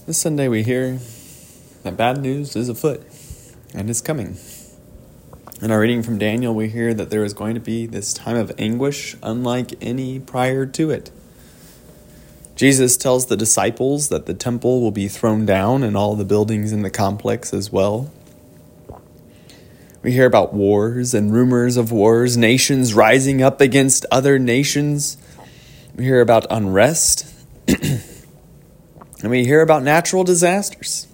This Sunday we hear that bad news is afoot and is coming. In our reading from Daniel, we hear that there is going to be this time of anguish unlike any prior to it. Jesus tells the disciples that the temple will be thrown down and all the buildings in the complex as well. We hear about wars and rumors of wars, nations rising up against other nations. We hear about unrest. And we hear about natural disasters.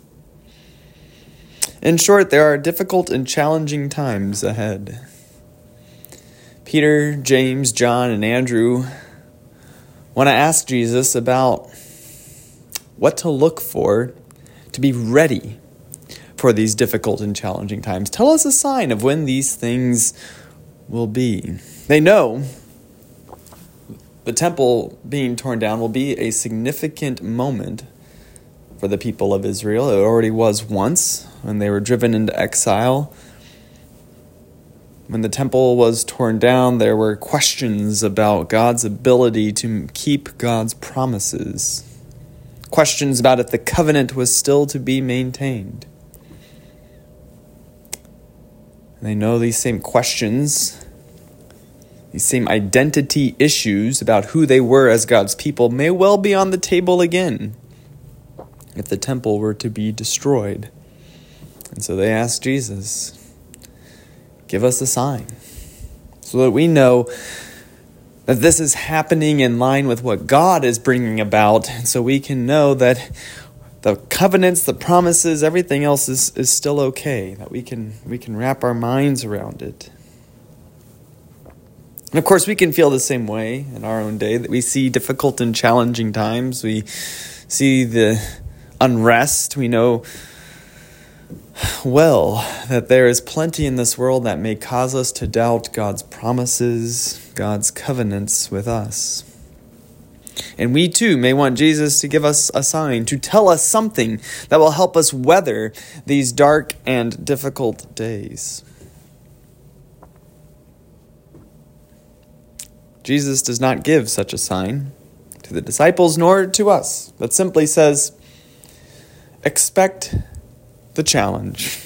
In short, there are difficult and challenging times ahead. Peter, James, John, and Andrew want to ask Jesus about what to look for to be ready for these difficult and challenging times. Tell us a sign of when these things will be. They know the temple being torn down will be a significant moment for the people of Israel. It already was once when they were driven into exile. When the temple was torn down, there were questions about God's ability to keep God's promises. Questions about if the covenant was still to be maintained. And they know these same questions, these same identity issues about who they were as God's people may well be on the table again if the temple were to be destroyed. And so they asked Jesus, give us a sign so that we know that this is happening in line with what God is bringing about, and so we can know that the covenants, the promises, everything else is still okay, that we can wrap our minds around it. And of course, we can feel the same way in our own day, that we see difficult and challenging times. We see the unrest. We know well that there is plenty in this world that may cause us to doubt God's promises, God's covenants with us. And we too may want Jesus to give us a sign, to tell us something that will help us weather these dark and difficult days. Jesus does not give such a sign to the disciples nor to us, but simply says, expect the challenge.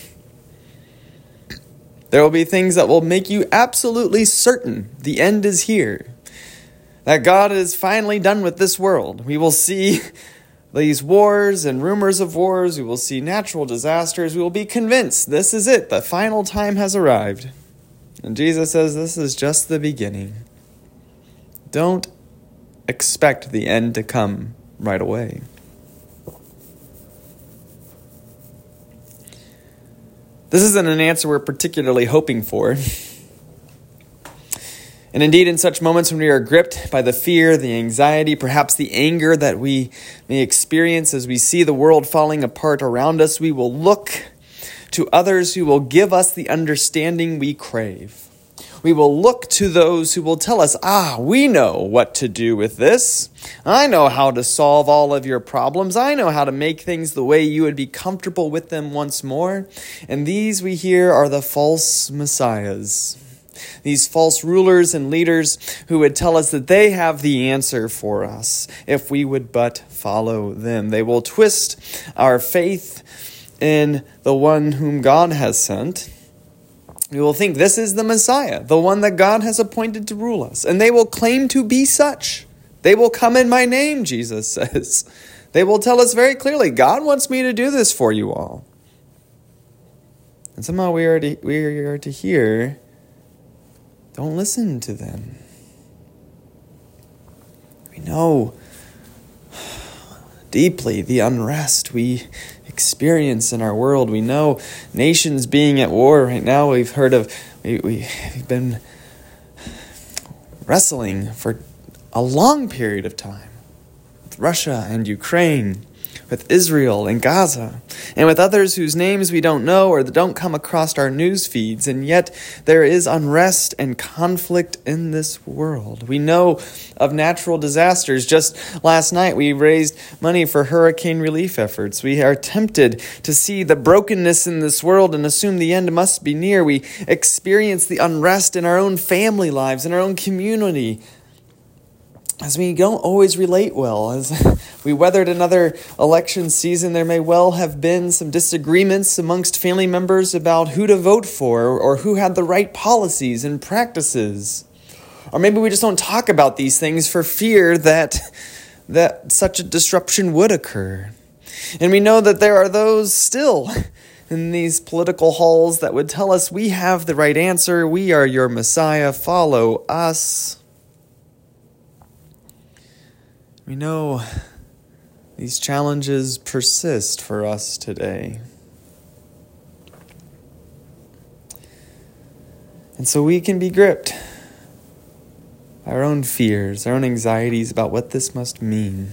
There will be things that will make you absolutely certain the end is here, that God is finally done with this world. We will see these wars and rumors of wars. We will see natural disasters. We will be convinced this is it. The final time has arrived. And Jesus says this is just the beginning. Don't expect the end to come right away. This isn't an answer we're particularly hoping for. And indeed, in such moments when we are gripped by the fear, the anxiety, perhaps the anger that we may experience as we see the world falling apart around us, we will look to others who will give us the understanding we crave. We will look to those who will tell us, we know what to do with this. I know how to solve all of your problems. I know how to make things the way you would be comfortable with them once more. And these we hear are the false messiahs. These false rulers and leaders who would tell us that they have the answer for us if we would but follow them. They will twist our faith in the one whom God has sent. We will think this is the Messiah, the one that God has appointed to rule us. And they will claim to be such. They will come in my name, Jesus says. They will tell us very clearly, God wants me to do this for you all. And somehow we are to hear, don't listen to them. We know deeply the unrest we experience in our world. We know nations being at war right now. We've heard of, we've been wrestling for a long period of time with Russia and Ukraine, with Israel and Gaza, and with others whose names we don't know or that don't come across our news feeds. And yet there is unrest and conflict in this world. We know of natural disasters. Just last night we raised money for hurricane relief efforts. We are tempted to see the brokenness in this world and assume the end must be near. We experience the unrest in our own family lives, in our own community. as we don't always relate well. As we weathered another election season, there may well have been some disagreements amongst family members about who to vote for or who had the right policies and practices. Or maybe we just don't talk about these things for fear that such a disruption would occur. And we know that there are those still in these political halls that would tell us we have the right answer, we are your Messiah, follow us. We know these challenges persist for us today. And so we can be gripped by our own fears, our own anxieties about what this must mean.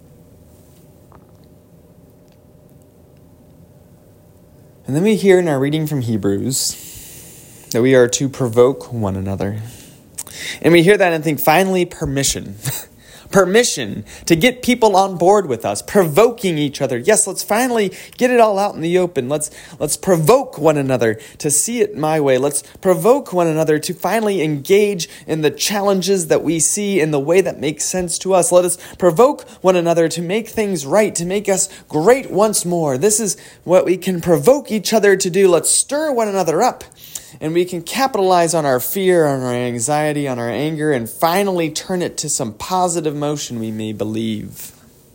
And then we hear in our reading from Hebrews that we are to provoke one another. And we hear that and think, finally, permission. Permission to get people on board with us, provoking each other. Yes, let's finally get it all out in the open. Let's provoke one another to see it my way. Let's provoke one another to finally engage in the challenges that we see in the way that makes sense to us. Let us provoke one another to make things right, to make us great once more. This is what we can provoke each other to do. Let's stir one another up. And we can capitalize on our fear, on our anxiety, on our anger, and finally turn it to some positive motion we may believe.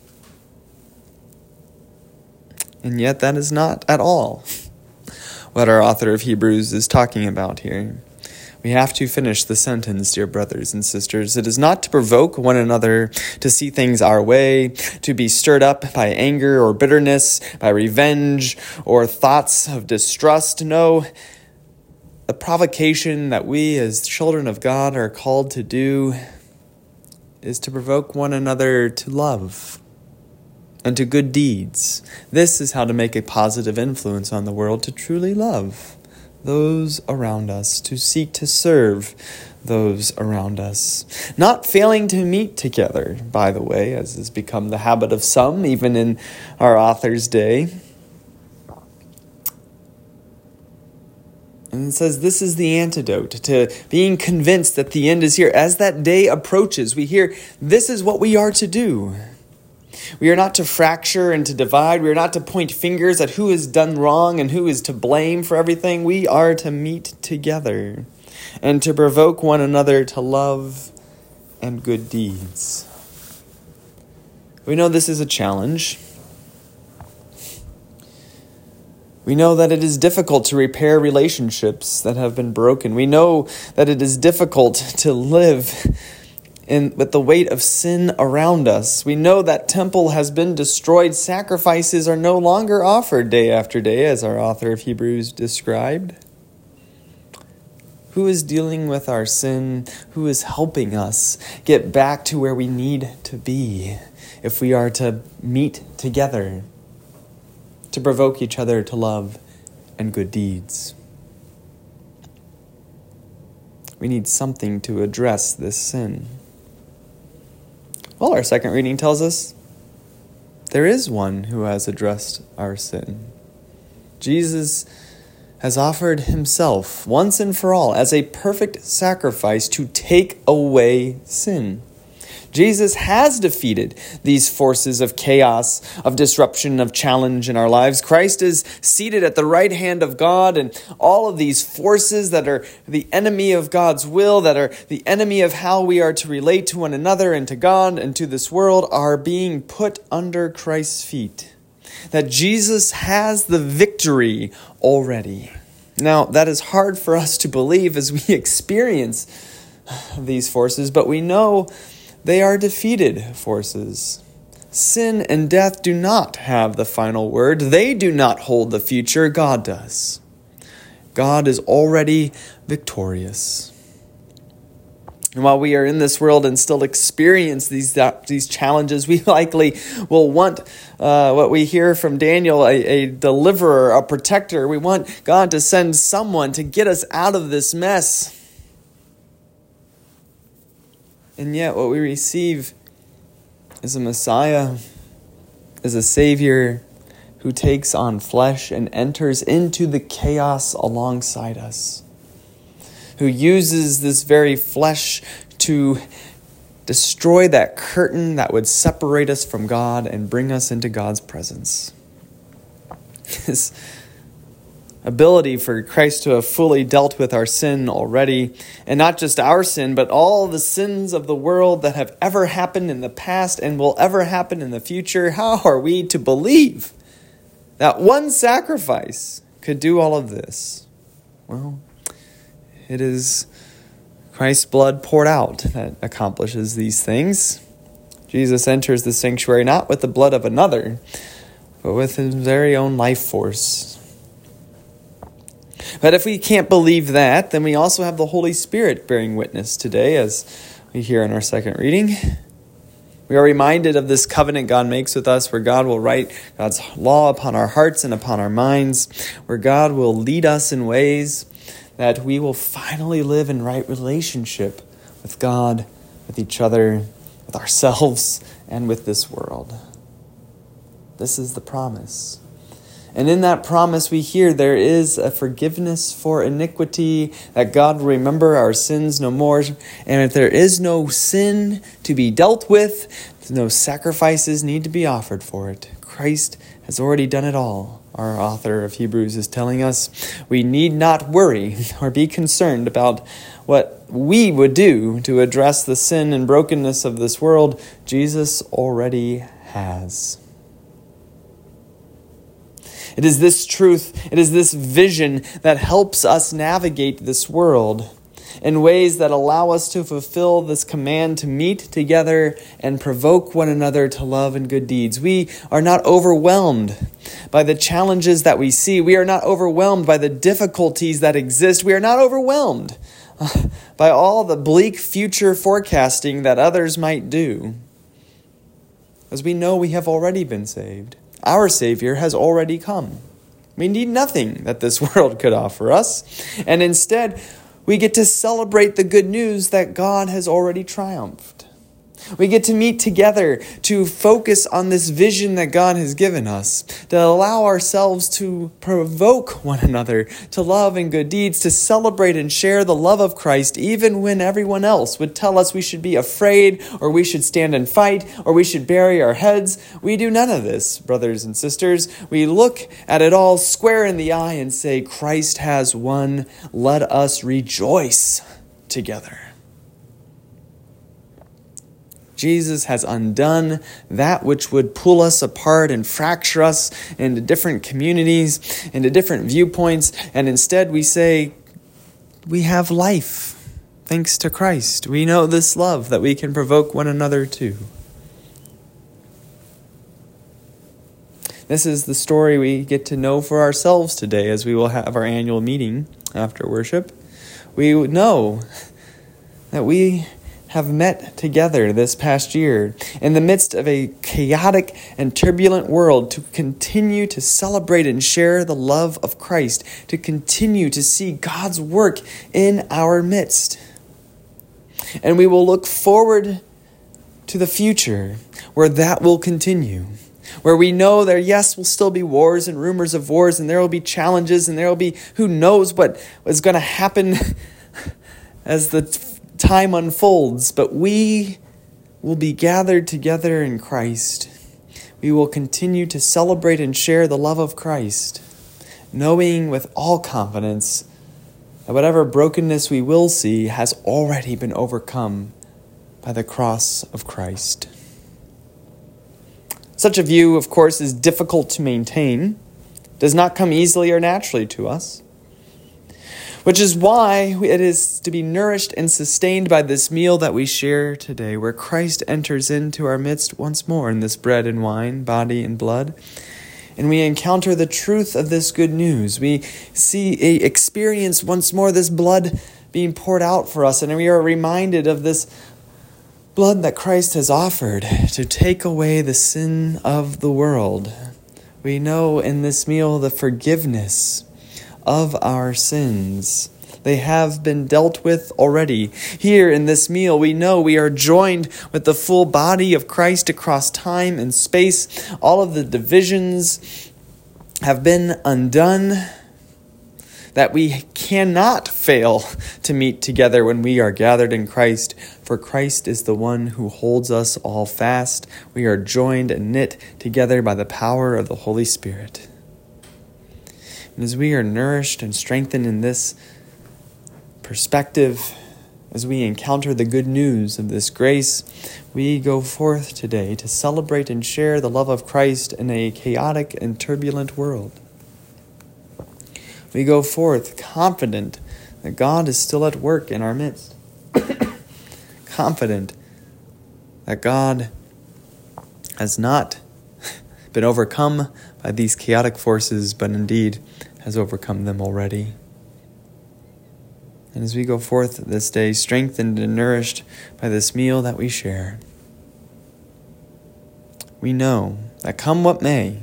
And yet that is not at all what our author of Hebrews is talking about here. We have to finish the sentence, dear brothers and sisters. It is not to provoke one another to see things our way, to be stirred up by anger or bitterness, by revenge or thoughts of distrust. No, the provocation that we as children of God are called to do is to provoke one another to love and to good deeds. This is how to make a positive influence on the world, to truly love those around us, to seek to serve those around us. Not failing to meet together, by the way, as has become the habit of some, even in our author's day. And it says this is the antidote to being convinced that the end is here. As that day approaches, we hear this is what we are to do. We are not to fracture and to divide. We are not to point fingers at who has done wrong and who is to blame for everything. We are to meet together and to provoke one another to love and good deeds. We know this is a challenge. We know that it is difficult to repair relationships that have been broken. We know that it is difficult to live with the weight of sin around us. We know that temple has been destroyed. Sacrifices are no longer offered day after day, as our author of Hebrews described. Who is dealing with our sin? Who is helping us get back to where we need to be if we are to meet together, to provoke each other to love and good deeds? We need something to address this sin. Well, our second reading tells us there is one who has addressed our sin. Jesus has offered himself once and for all as a perfect sacrifice to take away sin. Jesus has defeated these forces of chaos, of disruption, of challenge in our lives. Christ is seated at the right hand of God, and all of these forces that are the enemy of God's will, that are the enemy of how we are to relate to one another and to God and to this world, are being put under Christ's feet. That Jesus has the victory already. Now, that is hard for us to believe as we experience these forces, but we know they are defeated forces. Sin and death do not have the final word. They do not hold the future. God does. God is already victorious. And while we are in this world and still experience these challenges, we likely will want what we hear from Daniel, a deliverer, a protector. We want God to send someone to get us out of this mess. And yet what we receive is a Messiah, is a Savior who takes on flesh and enters into the chaos alongside us, who uses this very flesh to destroy that curtain that would separate us from God and bring us into God's presence. His ability for Christ to have fully dealt with our sin already, and not just our sin, but all the sins of the world that have ever happened in the past and will ever happen in the future. How are we to believe that one sacrifice could do all of this? Well, it is Christ's blood poured out that accomplishes these things. Jesus enters the sanctuary not with the blood of another, but with his very own life force. But if we can't believe that, then we also have the Holy Spirit bearing witness today, as we hear in our second reading. We are reminded of this covenant God makes with us, where God will write God's law upon our hearts and upon our minds, where God will lead us in ways that we will finally live in right relationship with God, with each other, with ourselves, and with this world. This is the promise. And in that promise we hear there is a forgiveness for iniquity, that God will remember our sins no more. And if there is no sin to be dealt with, no sacrifices need to be offered for it. Christ has already done it all. Our author of Hebrews is telling us we need not worry or be concerned about what we would do to address the sin and brokenness of this world. Jesus already has. It is this truth, it is this vision that helps us navigate this world in ways that allow us to fulfill this command to meet together and provoke one another to love and good deeds. We are not overwhelmed by the challenges that we see. We are not overwhelmed by the difficulties that exist. We are not overwhelmed by all the bleak future forecasting that others might do, as we know we have already been saved. Our Savior has already come. We need nothing that this world could offer us. And instead, we get to celebrate the good news that God has already triumphed. We get to meet together to focus on this vision that God has given us, to allow ourselves to provoke one another to love and good deeds, to celebrate and share the love of Christ, even when everyone else would tell us we should be afraid, or we should stand and fight, or we should bury our heads. We do none of this, brothers and sisters. We look at it all square in the eye and say, Christ has won. Let us rejoice together. Jesus has undone that which would pull us apart and fracture us into different communities, into different viewpoints, and instead we say, we have life thanks to Christ. We know this love that we can provoke one another to. This is the story we get to know for ourselves today as we will have our annual meeting after worship. We know that we have met together this past year in the midst of a chaotic and turbulent world to continue to celebrate and share the love of Christ, to continue to see God's work in our midst. And we will look forward to the future where that will continue, where we know there, yes, will still be wars and rumors of wars, and there will be challenges, and there will be who knows what is going to happen as the time unfolds, but we will be gathered together in Christ. We will continue to celebrate and share the love of Christ, knowing with all confidence that whatever brokenness we will see has already been overcome by the cross of Christ. Such a view, of course, is difficult to maintain, does not come easily or naturally to us, which is why it is to be nourished and sustained by this meal that we share today, where Christ enters into our midst once more in this bread and wine, body and blood. And we encounter the truth of this good news. We experience once more this blood being poured out for us, and we are reminded of this blood that Christ has offered to take away the sin of the world. We know in this meal the forgiveness of our sins. They have been dealt with already. Here in this meal, we know we are joined with the full body of Christ across time and space. All of the divisions have been undone. that we cannot fail to meet together when we are gathered in Christ, for Christ is the one who holds us all fast. We are joined and knit together by the power of the Holy Spirit. And as we are nourished and strengthened in this perspective, as we encounter the good news of this grace, we go forth today to celebrate and share the love of Christ in a chaotic and turbulent world. We go forth confident that God is still at work in our midst. Confident that God has not been overcome by these chaotic forces, but indeed has overcome them already. And as we go forth this day, strengthened and nourished by this meal that we share, we know that come what may,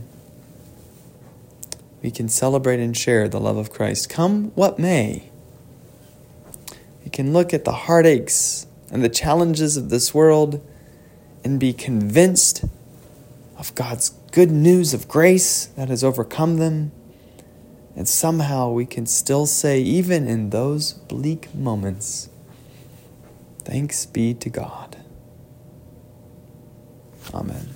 we can celebrate and share the love of Christ. Come what may, we can look at the heartaches and the challenges of this world and be convinced of God's good news of grace that has overcome them. And somehow we can still say, even in those bleak moments, thanks be to God. Amen.